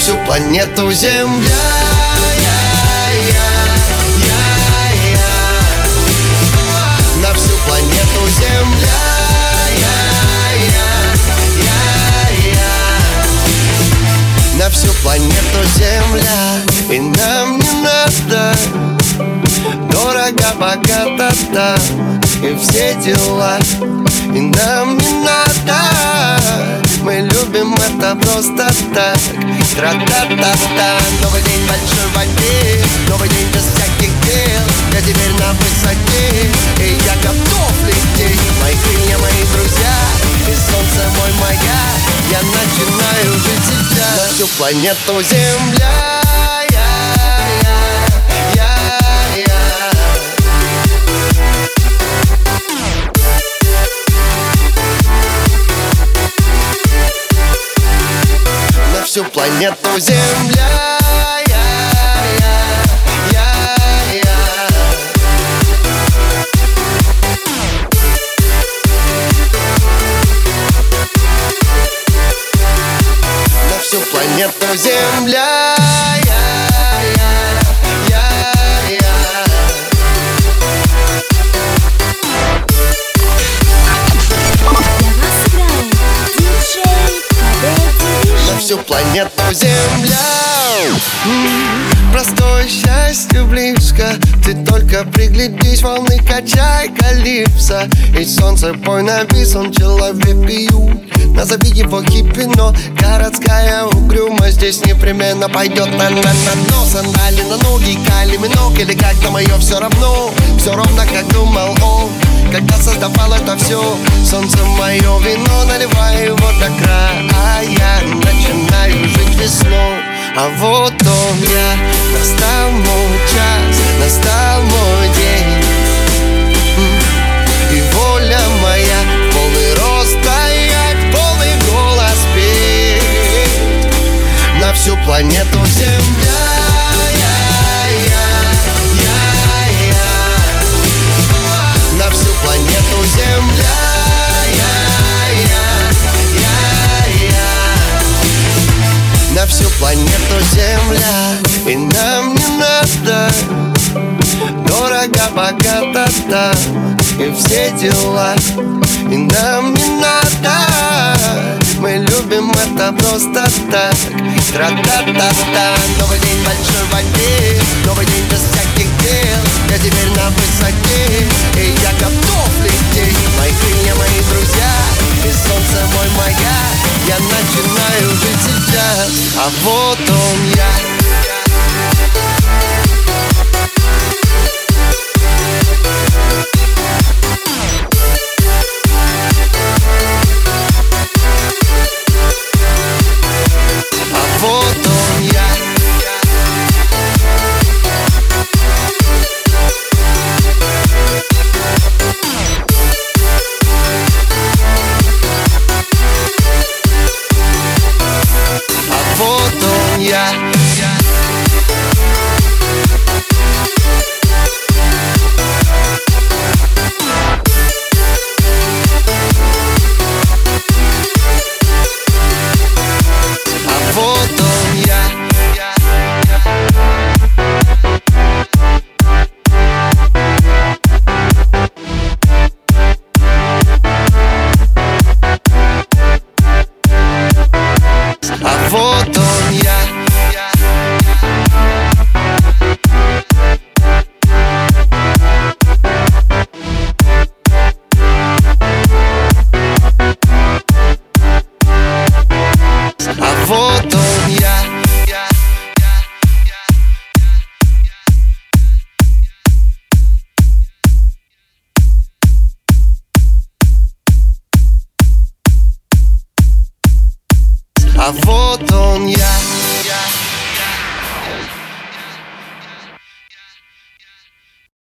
всю планету Земля. На всю планету Земля. На всю планету Земля. И нам не надо дорого, богато там и все дела. И нам не надо, мы любим это просто так. Тра-та-та-та. Новый день большой в воде, новый день без всяких дел. Я теперь на высоте, и я готов лететь. Мои крылья, мои друзья, и солнце мой маяк. Я начинаю жить сейчас. На всю планету Земля. На всю планету Земля. На всю планету Земля. На всю планету Земля. Простое счастье близко. Ты только приглядись, волны качай калипсо. И солнце пой на бис, он человек пьют. Назови его хиппи, но городская угрюмость здесь непременно пойдет на дно. Сандали на ноги, кали минок. Или как там ее все равно. Все ровно как думал он, когда создавал это все. Солнце мое вино, наливай его до края. Начинаю жить весной. А вот он я, настал мой час, настал мой день. И воля моя, полный рост стоять, полный голос петь. На всю планету Земля. На всю планету Земля. На всю планету Земля. И нам не надо дорого, богато там и все дела. И нам не надо, мы любим это просто так. Тра-та-та-та. Новый день большой в воде, новый день без всяких дел. Я теперь на высоте, и я готов лететь. Мои крылья, мои друзья, и солнце мой маяк. Я начинаю жить сейчас. А вот он я.